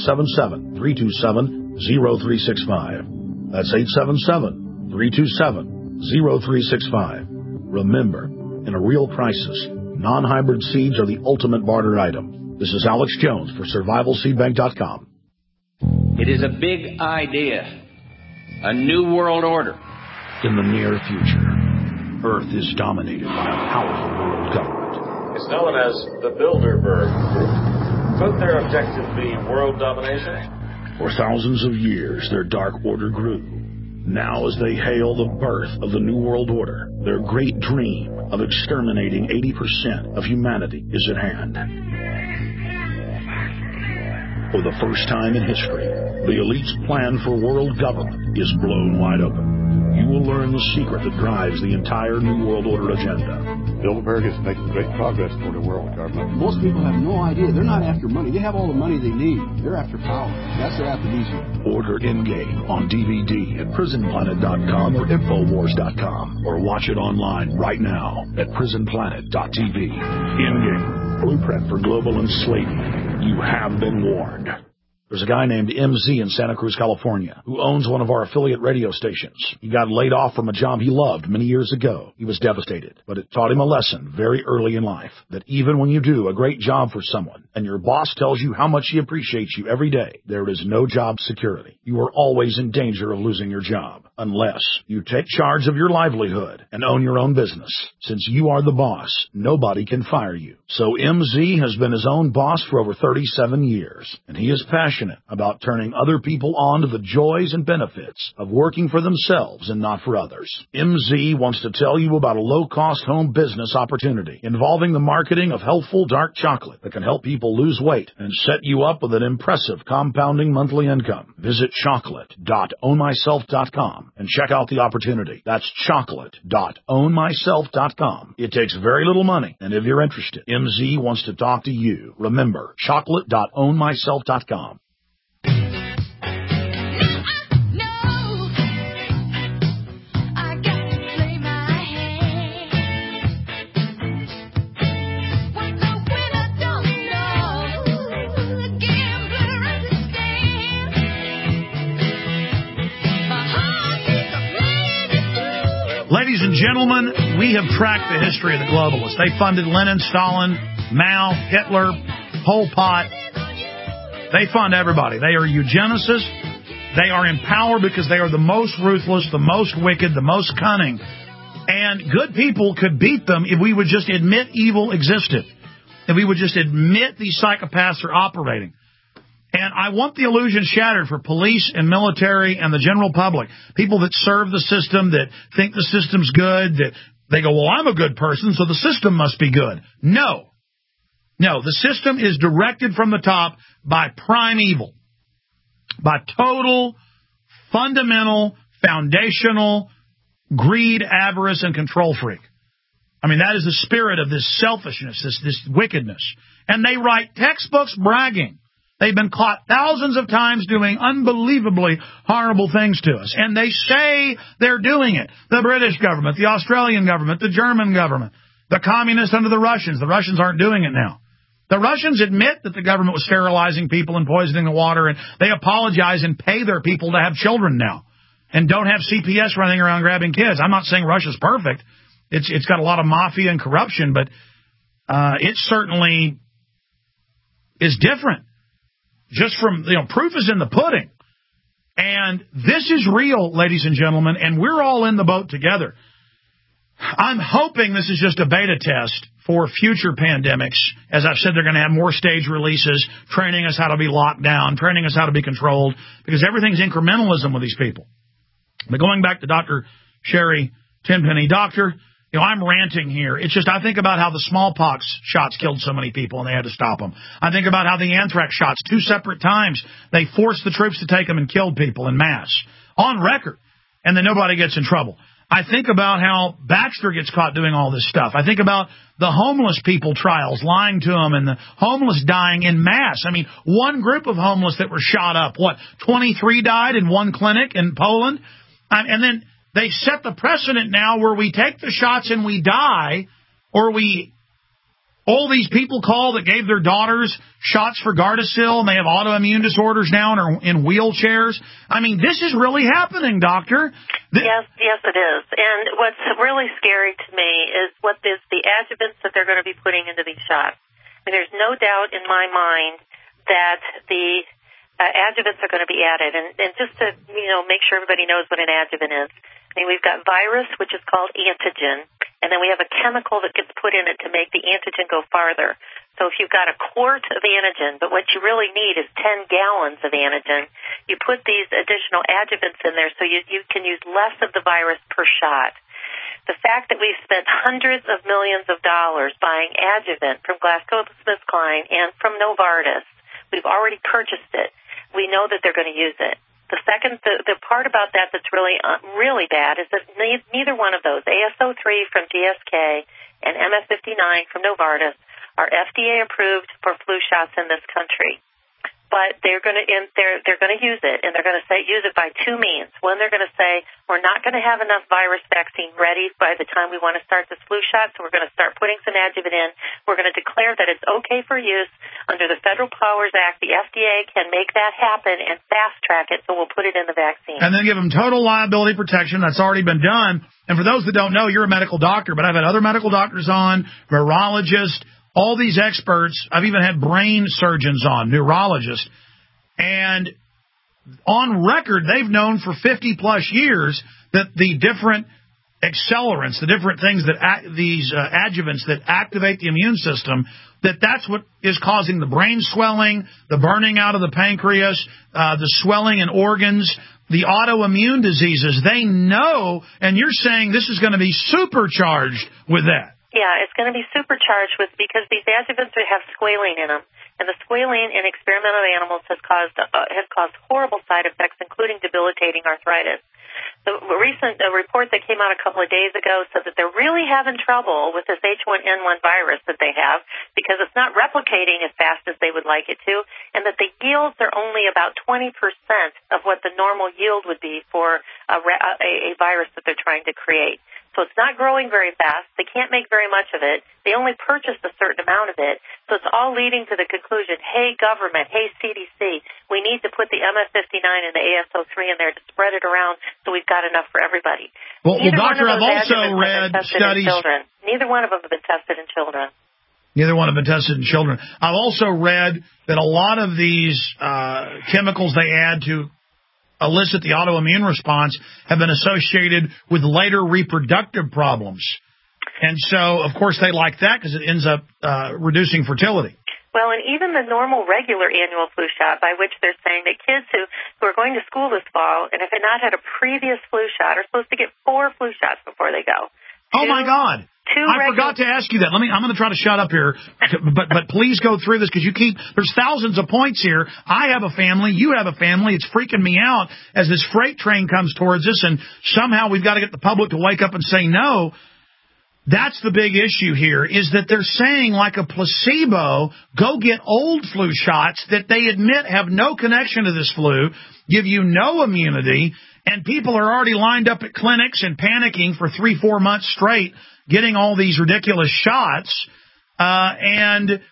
877-327-0365. That's 877-327-0365. Remember, in a real crisis, non-hybrid seeds are the ultimate barter item. This is Alex Jones for survivalseedbank.com. It is a big idea. A new world order. In the near future, Earth is dominated by a powerful world government. It's known as the Bilderberg Group. Could their objective be world domination? For thousands of years, their dark order grew. Now, as they hail the birth of the New World Order, their great dream of exterminating 80% of humanity is at hand. For the first time in history, the elite's plan for world government is blown wide open. You will learn the secret that drives the entire New World Order agenda. Bilderberg is making great progress toward a world government. Most people have no idea. They're not after money. They have all the money they need. They're after power. That's their aphrodisiac. Order Endgame on DVD at prisonplanet.com or Infowars.com, or watch it online right now at prisonplanet.tv. Endgame, blueprint for global enslavement. You have been warned. There's a guy named MZ in Santa Cruz, California, who owns one of our affiliate radio stations. He got laid off from a job he loved many years ago. He was devastated, but it taught him a lesson very early in life, that even when you do a great job for someone and your boss tells you how much he appreciates you every day, there is no job security. You are always in danger of losing your job, unless you take charge of your livelihood and own your own business. Since you are the boss, nobody can fire you. So MZ has been his own boss for over 37 years, and he is passionate about turning other people on to the joys and benefits of working for themselves and not for others. MZ wants to tell you about a low-cost home business opportunity involving the marketing of healthful dark chocolate that can help people lose weight and set you up with an impressive compounding monthly income. Visit chocolate.ownmyself.com and check out the opportunity. That's chocolate.ownmyself.com. It takes very little money, and if you're interested, MZ wants to talk to you. Remember, chocolate.ownmyself.com. Ladies and gentlemen, we have tracked the history of the globalists. They funded Lenin, Stalin, Mao, Hitler, Pol Pot. They fund everybody. They are eugenicists. They are in power because they are the most ruthless, the most wicked, the most cunning. And good people could beat them if we would just admit evil existed. If we would just admit these psychopaths are operating. And I want the illusion shattered for police and military and the general public. People that serve the system, that think the system's good, that they go, well, I'm a good person, so the system must be good. No. No, the system is directed from the top by prime evil. By total, fundamental, foundational greed, avarice, and control freak. I mean, that is the spirit of this selfishness, this wickedness. And they write textbooks bragging. They've been caught thousands of times doing unbelievably horrible things to us. And they say they're doing it. The British government, the Australian government, the German government, the communists under the Russians. The Russians aren't doing it now. The Russians admit that the government was sterilizing people and poisoning the water, and they apologize and pay their people to have children now and don't have CPS running around grabbing kids. I'm not saying Russia's perfect. It's got a lot of mafia and corruption, but it certainly is different. Just from, proof is in the pudding. And this is real, ladies and gentlemen, and we're all in the boat together. I'm hoping this is just a beta test for future pandemics. As I've said, they're going to have more stage releases, training us how to be locked down, training us how to be controlled, because everything's incrementalism with these people. But going back to Dr. Sherry Tenpenny, Doctor, I'm ranting here. It's just I think about how the smallpox shots killed so many people and they had to stop them. I think about how the anthrax shots, 2 separate times, they forced the troops to take them and killed people en masse, on record, and then nobody gets in trouble. I think about how Baxter gets caught doing all this stuff. I think about the homeless people trials, lying to them, and the homeless dying en masse. I mean, one group of homeless that were shot up, 23 died in one clinic in Poland? And then they set the precedent now where we take the shots and we die, or all these people call that gave their daughters shots for Gardasil, and they have autoimmune disorders now and are in wheelchairs. I mean, this is really happening, Doctor. Yes, it is. And what's really scary to me is what is the adjuvants that they're going to be putting into these shots. I mean, there's no doubt in my mind that the adjuvants are going to be added. And just to, make sure everybody knows what an adjuvant is. I mean, we've got virus, which is called antigen, and then we have a chemical that gets put in it to make the antigen go farther. So if you've got a quart of antigen, but what you really need is 10 gallons of antigen, you put these additional adjuvants in there so you can use less of the virus per shot. The fact that we've spent hundreds of millions of dollars buying adjuvant from GlaxoSmithKline and from Novartis, we've already purchased it. We know that they're going to use it. The part about that that's really bad is that neither one of those, AS03 from GSK and MS59 from Novartis, are FDA approved for flu shots in this country. But they're going to use it, and they're going to use it by 2 means. One, they're going to say we're not going to have enough virus vaccine ready by the time we want to start this flu shot, so we're going to start putting some adjuvant in. We're going to declare that it's okay for use under the Federal Powers Act. The FDA can make that happen and fast track it, so we'll put it in the vaccine. And then give them total liability protection. That's already been done. And for those that don't know, you're a medical doctor, but I've had other medical doctors on, virologists, all these experts. I've even had brain surgeons on, neurologists. And on record, they've known for 50-plus years that the different accelerants, the different things that these adjuvants that activate the immune system, that's what is causing the brain swelling, the burning out of the pancreas, the swelling in organs, the autoimmune diseases. They know, and you're saying this is going to be supercharged with that. Yeah, it's going to be supercharged because these adjuvants have squalene in them, and the squalene in experimental animals has caused horrible side effects, including debilitating arthritis. The recent report that came out a couple of days ago said that they're really having trouble with this H1N1 virus that they have because it's not replicating as fast as they would like it to, and that the yields are only about 20% of what the normal yield would be for a virus that they're trying to create. So it's not growing very fast. They can't make very much of it. They only purchased a certain amount of it. So it's all leading to the conclusion, hey, government, hey, CDC, we need to put the MS59 and the AS03 in there to spread it around so we've got enough for everybody. Well, Doctor, I've also read studies. Neither one of them have been tested in children. Neither one have been tested in children. I've also read that a lot of these chemicals they add to elicit the autoimmune response have been associated with later reproductive problems. And so, of course, they like that because it ends up reducing fertility. Well, and even the normal regular annual flu shot, by which they're saying that kids who are going to school this fall and have not had a previous flu shot are supposed to get 4 flu shots before they go. Oh, my God. I forgot to ask you that. I'm going to try to shut up here, but please go through this because there's thousands of points here. I have a family. You have a family. It's freaking me out as this freight train comes towards us, and somehow we've got to get the public to wake up and say no. That's the big issue here, is that they're saying like a placebo, go get old flu shots that they admit have no connection to this flu, give you no immunity, and people are already lined up at clinics and panicking for 3-4 months straight, getting all these ridiculous shots. And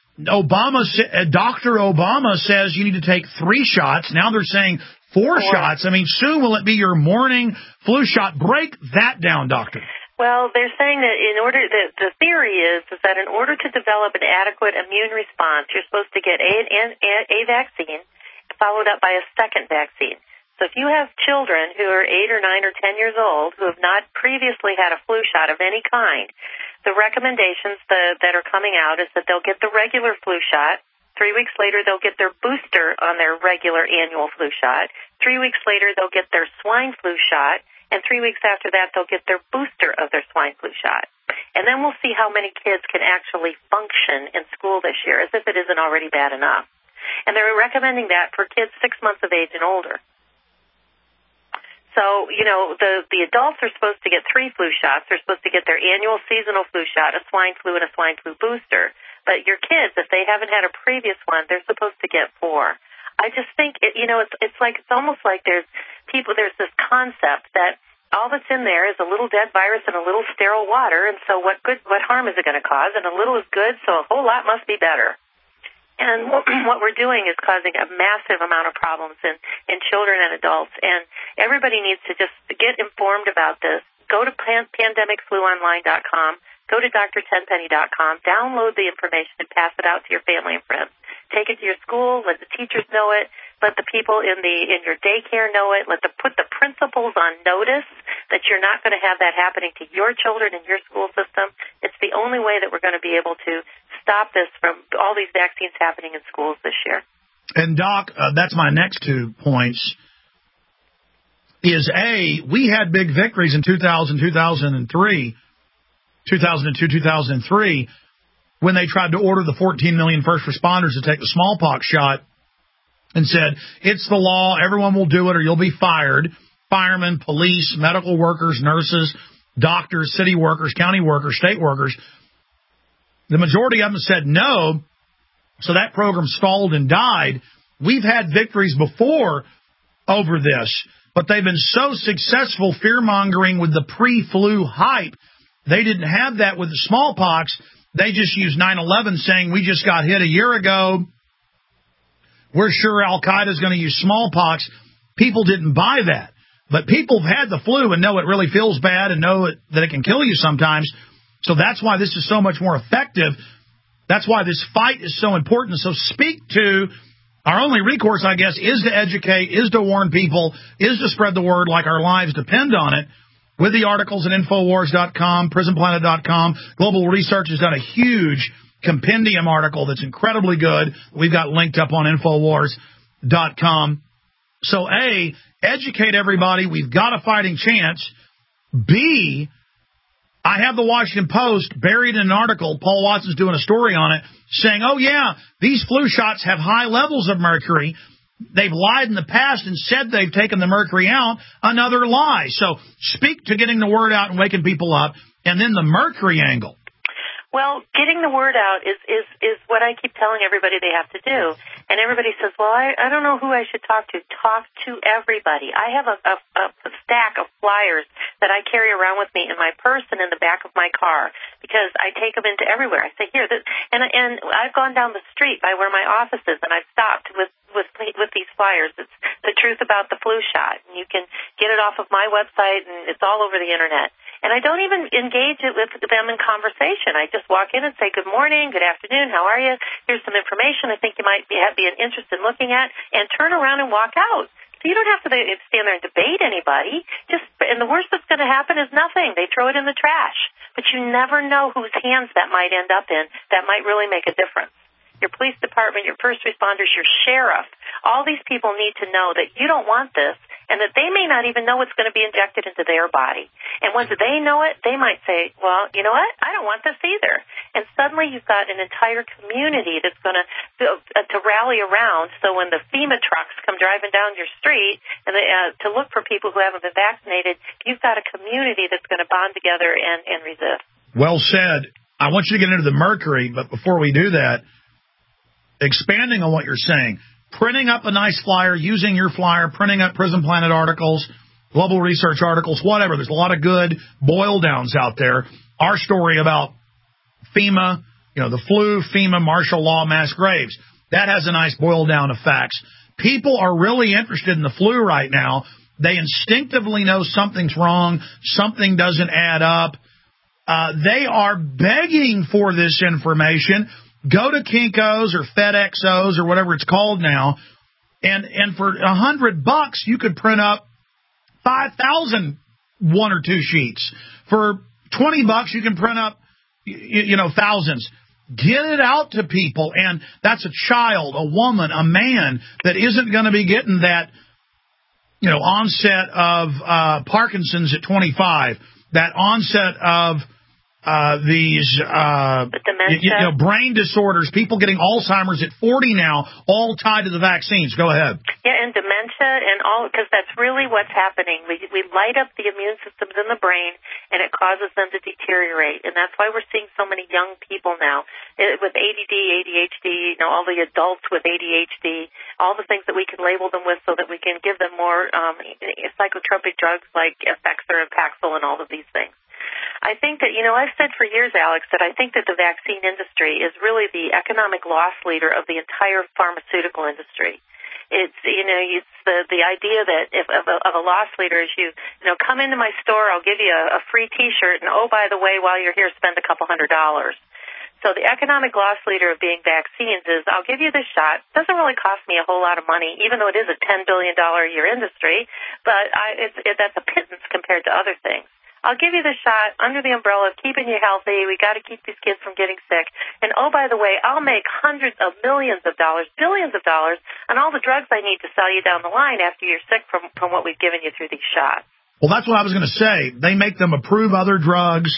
Dr. Obama says you need to take 3 shots. Now they're saying 4 shots. I mean, soon will it be your morning flu shot? Break that down, Doctor. Well, they're saying that the theory is that in order to develop an adequate immune response, you're supposed to get a vaccine followed up by a second vaccine. So if you have children who are 8 or 9 or 10 years old who have not previously had a flu shot of any kind, the recommendations that are coming out is that they'll get the regular flu shot. 3 weeks later, they'll get their booster on their regular annual flu shot. 3 weeks later, they'll get their swine flu shot. And 3 weeks after that, they'll get their booster of their swine flu shot. And then we'll see how many kids can actually function in school this year, as if it isn't already bad enough. And they're recommending that for kids 6 months of age and older. So, the adults are supposed to get 3 flu shots. They're supposed to get their annual seasonal flu shot, a swine flu, and a swine flu booster. But your kids, if they haven't had a previous one, they're supposed to get 4. I just think, it's almost like there's this concept that all that's in there is a little dead virus and a little sterile water, and so what harm is it going to cause? And a little is good, so a whole lot must be better. And what we're doing is causing a massive amount of problems in children and adults, and everybody needs to just get informed about this. Go to pandemicfluonline.com, go to drtenpenny.com, download the information and pass it out to your family and friends. Take it to your school, let the teachers know it, let the people in your daycare know it, put the principals on notice that you're not going to have that happening to your children in your school system. It's the only way that we're going to be able to stop this from all these vaccines happening in schools this year. And Doc, that's my next 2 points. Is we had big victories in 2002, 2003, when they tried to order the 14 million first responders to take the smallpox shot and said, it's the law, everyone will do it or you'll be fired. Firemen, police, medical workers, nurses, doctors, city workers, county workers, state workers. The majority of them said no, so that program stalled and died. We've had victories before over this, but they've been so successful fear-mongering with the pre-flu hype. They didn't have that with the smallpox. They just used 9/11 saying we just got hit a year ago. We're sure Al-Qaeda's going to use smallpox. People didn't buy that. But people have had the flu and know it really feels bad and know that it can kill you sometimes. So that's why this is so much more effective. That's why this fight is so important. So speak to our only recourse, I guess, is to educate, is to warn people, is to spread the word like our lives depend on it. With the articles at Infowars.com, PrisonPlanet.com, Global Research has done a huge compendium article that's incredibly good. We've got linked up on Infowars.com. So, A, educate everybody. We've got a fighting chance. B, I have the Washington Post buried in an article. Paul Watson's doing a story on it saying, oh, yeah, these flu shots have high levels of mercury. They've lied in the past and said they've taken the mercury out. Another lie. So speak to getting the word out and waking people up. And then the mercury angle. Well, getting the word out is what I keep telling everybody they have to do. And everybody says, well, I don't know who I should talk to. Talk to everybody. I have a stack of flyers that I carry around with me in my purse and in the back of my car because I take them into everywhere. I say, here, and I've gone down the street by where my office is, and I've stopped with these flyers. It's the truth about the flu shot. And you can get it off of my website, and it's all over the Internet. And I don't even engage it with them in conversation. I just walk in and say, good morning, good afternoon, how are you? Here's some information I think you might be an interest in looking at, and turn around and walk out. So you don't have to stand there and debate anybody. And the worst that's going to happen is nothing. They throw it in the trash. But you never know whose hands that might end up in that might really make a difference. Your police department, your first responders, your sheriff, all these people need to know that you don't want this and that they may not even know what's going to be injected into their body. And once they know it, they might say, well, you know what? I don't want this either. And suddenly you've got an entire community that's going to rally around. So when the FEMA trucks come driving down your street and to look for people who haven't been vaccinated, you've got a community that's going to bond together and resist. Well said. I want you to get into the mercury, but before we do that, expanding on what you're saying, printing up a nice flyer, using your flyer, printing up Prison Planet articles, Global Research articles, whatever. There's a lot of good boil downs out there. Our story about FEMA, the flu, FEMA, martial law, mass graves, that has a nice boil down of facts. People are really interested in the flu right now. They instinctively know something's wrong, something doesn't add up. They are begging for this information. Go to Kinko's or FedExO's or whatever it's called now, and for $100 you could print up 5,000 1 or 2 sheets. For $20 you can print up, thousands. Get it out to people, and that's a child, a woman, a man that isn't going to be getting that, onset of Parkinson's at 25, that onset of these brain disorders, people getting Alzheimer's at 40 now, all tied to the vaccines. Go ahead. Yeah, and dementia and all, because that's really what's happening. We light up the immune systems in the brain, and it causes them to deteriorate. And that's why we're seeing so many young people now with ADD, ADHD, all the adults with ADHD, all the things that we can label them with so that we can give them more psychotropic drugs like Effexor and Paxil and all of these things. I think that, I've said for years, Alex, that I think that the vaccine industry is really the economic loss leader of the entire pharmaceutical industry. It's, it's the idea that if of a loss leader is you come into my store, I'll give you a free T-shirt, and oh, by the way, while you're here, spend a couple $100. So the economic loss leader of being vaccines is I'll give you this shot. It doesn't really cost me a whole lot of money, even though it is a $10 billion a year industry, but that's a pittance compared to other things. I'll give you the shot under the umbrella of keeping you healthy. We got to keep these kids from getting sick. And, oh, by the way, I'll make hundreds of millions of dollars, billions of dollars on all the drugs I need to sell you down the line after you're sick from what we've given you through these shots. Well, that's what I was going to say. They make them approve other drugs.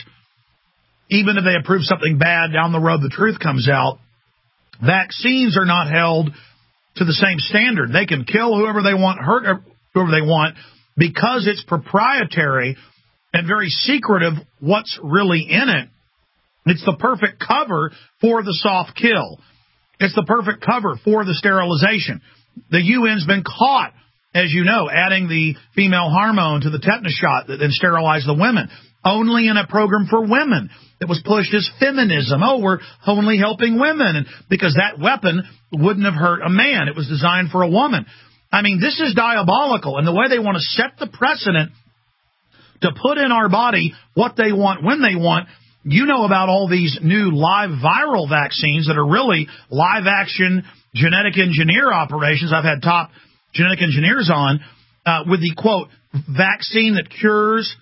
Even if they approve something bad down the road, the truth comes out. Vaccines are not held to the same standard. They can kill whoever they want, hurt whoever they want, because it's proprietary and very secretive what's really in it. It's the perfect cover for the soft kill. It's the perfect cover for the sterilization. The UN's been caught, as you know, adding the female hormone to the tetanus shot that then sterilized the women, only in a program for women that was pushed as feminism. Oh, we're only helping women, and because that weapon wouldn't have hurt a man. It was designed for a woman. I mean, this is diabolical, and the way they want to set the precedent to put in our body what they want when they want. You know about all these new live viral vaccines that are really live action genetic engineer operations. I've had top genetic engineers on with the, quote, vaccine that cures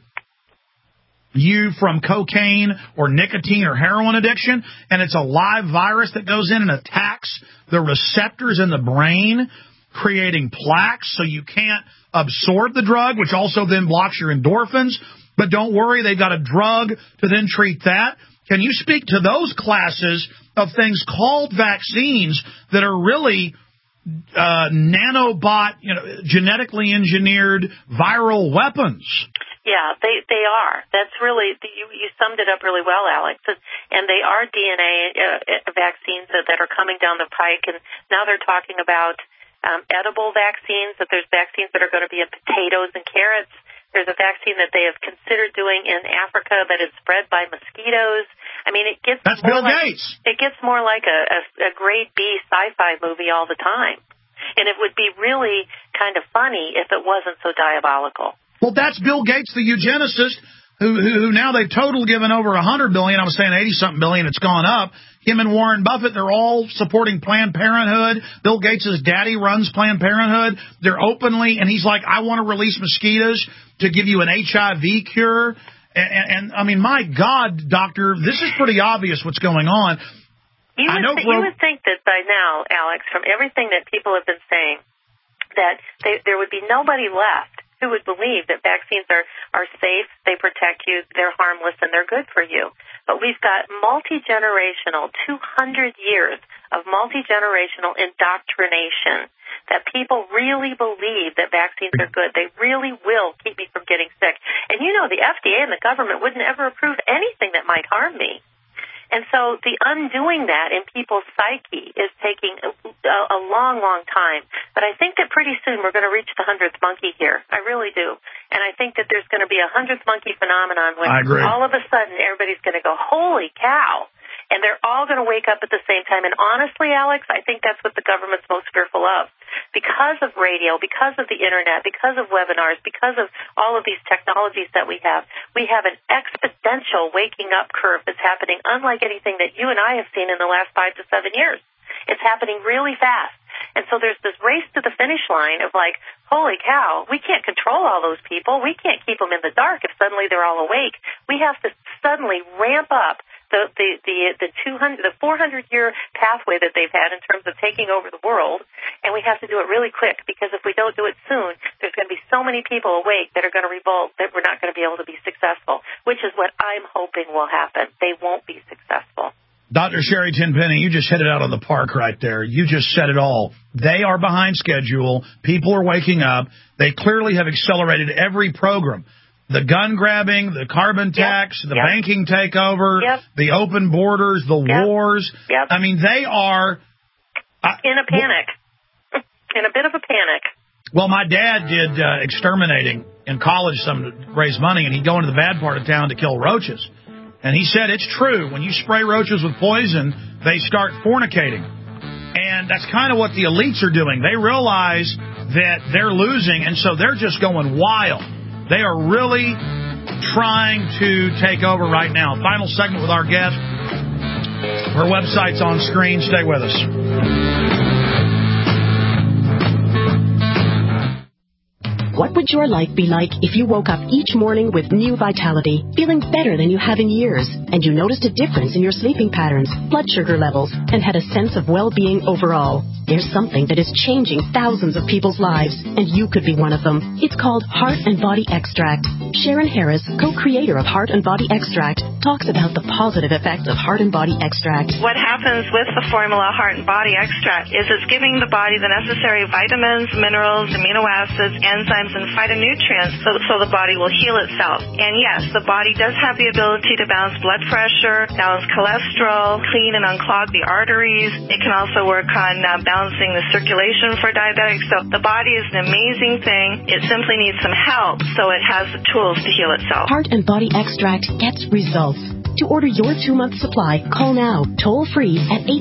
you from cocaine or nicotine or heroin addiction. And it's a live virus that goes in and attacks the receptors in the brain, creating plaques so you can't absorb the drug, which also then blocks your endorphins. But don't worry, they've got a drug to then treat that. Can you speak to those classes of things called vaccines that are really nanobot, genetically engineered viral weapons? Yeah, they are. That's really, you summed it up really well, Alex. And they are DNA vaccines that are coming down the pike. And now they're talking about edible vaccines, that there's vaccines that are going to be in potatoes and carrots. There's a vaccine that they have considered doing in Africa that is spread by mosquitoes. I mean, it gets That's Bill Gates. It gets more like a grade B sci-fi movie all the time. And it would be really kind of funny if it wasn't so diabolical. Well, that's Bill Gates, the eugenicist, who now they've total given over $100 billion. I was saying 80-something billion. It's gone up. Him and Warren Buffett, they're all supporting Planned Parenthood. Bill Gates' daddy runs Planned Parenthood. They're openly, and he's like, I want to release mosquitoes to give you an HIV cure. And I mean, my God, doctor, this is pretty obvious what's going on. You would think that by now, Alex, from everything that people have been saying, that there would be nobody left who would believe that vaccines are safe, they protect you, they're harmless, and they're good for you. But we've got multi-generational, 200 years of multi-generational indoctrination that people really believe that vaccines are good. They really will keep me from getting sick. And the FDA and the government wouldn't ever approve anything that might harm me. And so the undoing that in people's psyche is taking a long, long time. But I think that pretty soon we're going to reach the 100th monkey here. I really do. And I think that there's going to be a 100th monkey phenomenon when all of a sudden everybody's going to go, holy cow. And they're all going to wake up at the same time. And honestly, Alex, I think that's what the government's most fearful of. Because of radio, because of the Internet, because of webinars, because of all of these technologies that we have an exponential waking up curve that's happening unlike anything that you and I have seen in the last 5 to 7 years. It's happening really fast. And so there's this race to the finish line of like, holy cow, we can't control all those people. We can't keep them in the dark if suddenly they're all awake. We have to suddenly ramp up the 400-year pathway that they've had in terms of taking over the world, and we have to do it really quick, because if we don't do it soon, there's going to be so many people awake that are going to revolt that we're not going to be able to be successful, which is what I'm hoping will happen. They won't be successful. Dr. Sherry Tenpenny, you just hit it out on the park right there. You just said it all. They are behind schedule. People are waking up. They clearly have accelerated every program. The gun grabbing, the carbon tax, the banking takeover, the open borders, the wars. I mean, they are... in a panic. In a bit of a panic. Well, my dad did exterminating in college to raise money, and he'd go into the bad part of town to kill roaches. And he said it's true. When you spray roaches with poison, they start fornicating. And that's kind of what the elites are doing. They realize that they're losing, and so they're just going wild. They are really trying to take over right now. Final segment with our guest. Her website's on screen. Stay with us. What would your life be like if you woke up each morning with new vitality, feeling better than you have in years, and you noticed a difference in your sleeping patterns, blood sugar levels, and had a sense of well-being overall? There's something that is changing thousands of people's lives, and you could be one of them. It's called Heart and Body Extract. Sharon Harris, co-creator of Heart and Body Extract, talks about the positive effects of Heart and Body Extract. What happens with the formula Heart and Body Extract is it's giving the body the necessary vitamins, minerals, amino acids, enzymes, and phytonutrients so the body will heal itself. And yes, the body does have the ability to balance blood pressure, balance cholesterol, clean and unclog the arteries. It can also work on balancing the circulation for diabetics. So the body is an amazing thing. It simply needs some help so it has the tools to heal itself. Heart and Body Extract gets results. To order your 2-month supply, call now, toll-free at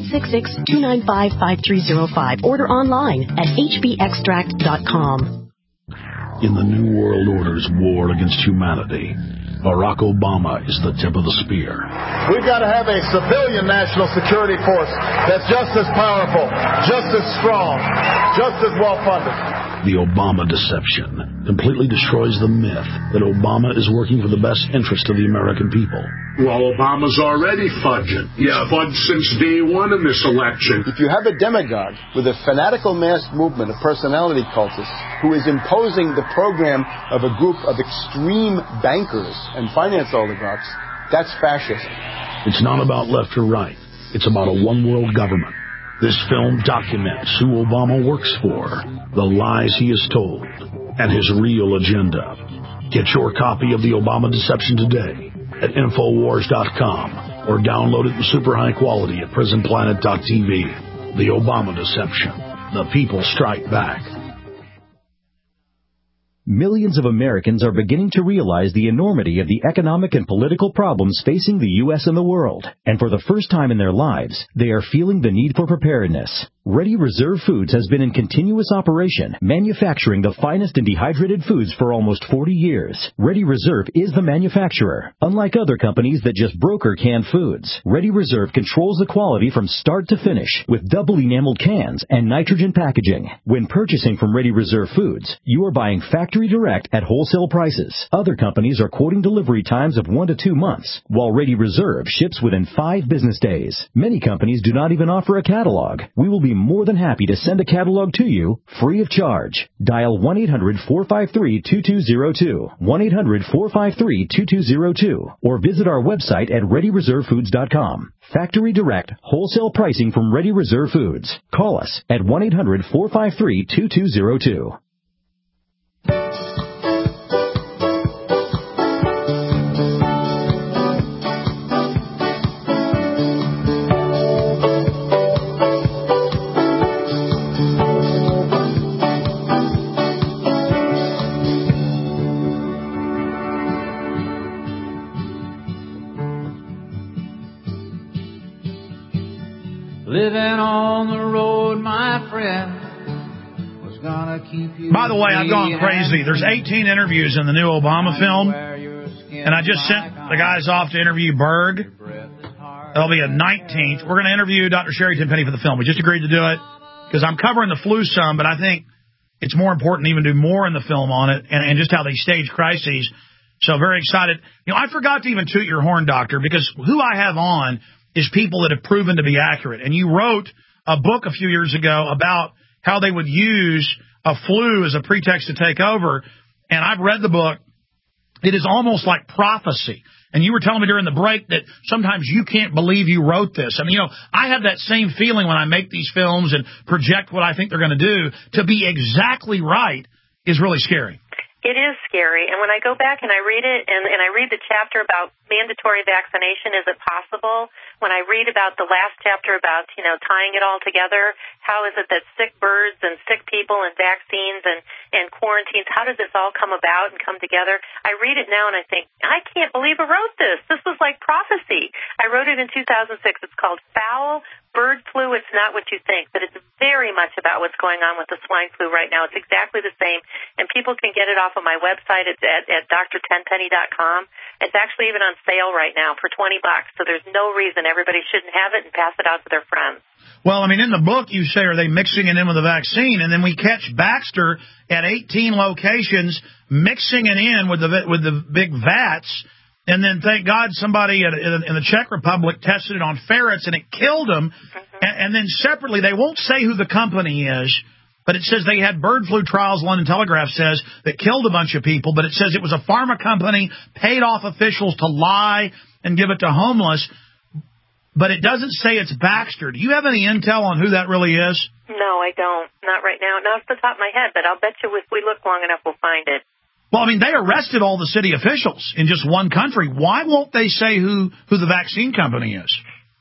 866-295-5305. Order online at hbextract.com. In the New World Order's war against humanity, Barack Obama is the tip of the spear. We've got to have a civilian national security force that's just as powerful, just as strong, just as well-funded. The Obama deception completely destroys the myth that Obama is working for the best interest of the American people. Well, Obama's already fudging. He's fudged since day one in this election. If you have a demagogue with a fanatical mass movement of personality cultists who is imposing the program of a group of extreme bankers and finance oligarchs, that's fascism. It's not about left or right. It's about a one-world government. This film documents who Obama works for, the lies he has told, and his real agenda. Get your copy of The Obama Deception today at Infowars.com or download it in super high quality at PrisonPlanet.tv. The Obama Deception. The people strike back. Millions of Americans are beginning to realize the enormity of the economic and political problems facing the U.S. and the world. And for the first time in their lives, they are feeling the need for preparedness. Ready Reserve Foods has been in continuous operation, manufacturing the finest in dehydrated foods for almost 40 years. Ready Reserve is the manufacturer. Unlike other companies that just broker canned foods, Ready Reserve controls the quality from start to finish with double enameled cans and nitrogen packaging. When purchasing from Ready Reserve Foods, you are buying factory direct at wholesale prices. Other companies are quoting delivery times of 1 to 2 months, while Ready Reserve ships within 5 business days. Many companies do not even offer a catalog. We will be more than happy to send a catalog to you free of charge. Dial 1-800-453-2202, 1-800-453-2202, or visit our website at ReadyReserveFoods.com. Factory direct, wholesale pricing from Ready Reserve Foods. Call us at 1-800-453-2202. living on the road, my friend, was gonna keep you. By the way, I've gone crazy. There's 18 interviews in the new Obama film, and I just sent the guys off to interview Berg. There'll be a 19th. We're going to interview Dr. Sherry Tenpenny for the film. We just agreed to do it because I'm covering the flu some, but I think it's more important to even do more in the film on it and just how they stage crises. So very excited. You know, I forgot to even toot your horn, Doctor, because who I have on is people that have proven to be accurate. And you wrote a book a few years ago about how they would use a flu as a pretext to take over. And I've read the book. It is almost like prophecy. And you were telling me during the break that sometimes you can't believe you wrote this. I mean, you know, I have that same feeling when I make these films and project what I think they're going to do. To be exactly right is really scary. It is scary. And when I go back and I read it, and I read the chapter about mandatory vaccination, is it possible? When I read about the last chapter about, you know, tying it all together, how is it that sick birds and sick people and vaccines and quarantines, how does this all come about and come together? I read it now and I think, I can't believe I wrote this. This was like prophecy. I wrote it in 2006. It's called Foul Bird Flu. It's Not What You Think, but it's very much about what's going on with the swine flu right now. It's exactly the same, and people can get it off of my website. It's at drtenpenny.com. It's actually even on sale right now for $20, so there's no reason everybody shouldn't have it and pass it out to their friends. Well, I mean, in the book you say, are they mixing it in with the vaccine? And then we catch Baxter at 18 locations mixing it in with the big vats. And then, thank God, somebody in the Czech Republic tested it on ferrets, and it killed them. Mm-hmm. And then separately, they won't say who the company is, but it says they had bird flu trials, London Telegraph says, that killed a bunch of people. But it says it was a pharma company, paid off officials to lie and give it to homeless. But it doesn't say it's Baxter. Do you have any intel on who that really is? No, I don't. Not right now. Not off the top of my head, but I'll bet you if we look long enough, we'll find it. Well, I mean, they arrested all the city officials in just one country. Why won't they say who the vaccine company is?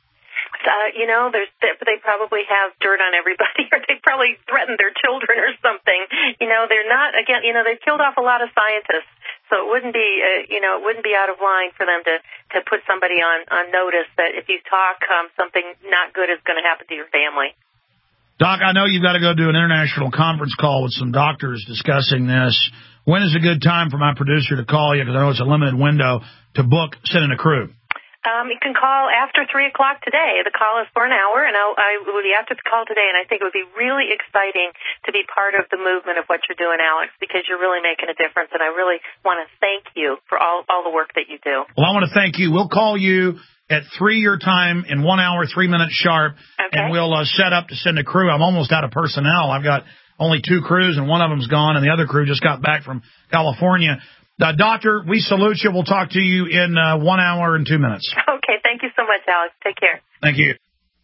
You know, they probably have dirt on everybody, or they probably threatened their children or something. You know, they're not, again, you know, they've killed off a lot of scientists, so it wouldn't be, you know, it wouldn't be out of line for them to put somebody on notice that if you talk, something not good is going to happen to your family. Doc, I know you've got to go do an international conference call with some doctors discussing this. When is a good time for my producer to call you? Because I know it's a limited window to book, send in a crew. You can call after 3 o'clock today. The call is for an hour, and I will be after the call today, and I think it would be really exciting to be part of the movement of what you're doing, Alex, because you're really making a difference, and I really want to thank you for all the work that you do. Well, I want to thank you. We'll call you at 3 your time in 1 hour, 3 minutes sharp, okay. And we'll set up to send a crew. I'm almost out of personnel. I've got only 2 crews, and one of them's gone, and the other crew just got back from California. Doctor, we salute you. We'll talk to you in 1 hour and 2 minutes. Okay, thank you so much, Alex. Take care. Thank you.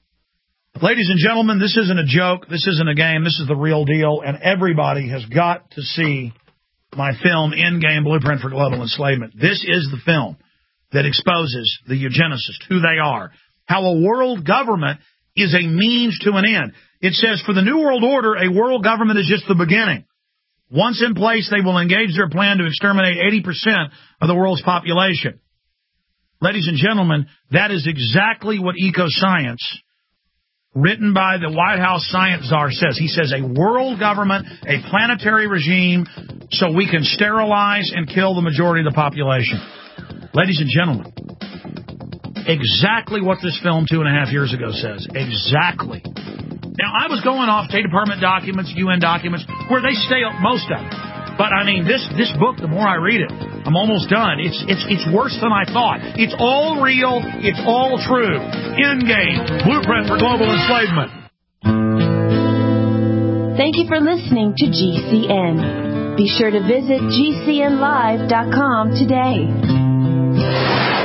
Ladies and gentlemen, this isn't a joke. This isn't a game. This is the real deal, and everybody has got to see my film, Endgame Blueprint for Global Enslavement. This is the film that exposes the eugenicists, who they are, how a world government is a means to an end. It says, for the New World Order, a world government is just the beginning. Once in place, they will engage their plan to exterminate 80% of the world's population. Ladies and gentlemen, that is exactly what Ecoscience, written by the White House science czar, says. He says a world government, a planetary regime, so we can sterilize and kill the majority of the population. Ladies and gentlemen, exactly what this film 2.5 years ago says. Exactly. Now, I was going off State Department documents, UN documents, where they stay up most of it. But, I mean, this book, the more I read it, I'm almost done. It's worse than I thought. It's all real. It's all true. Endgame, Blueprint for Global Enslavement. Thank you for listening to GCN. Be sure to visit GCNlive.com today.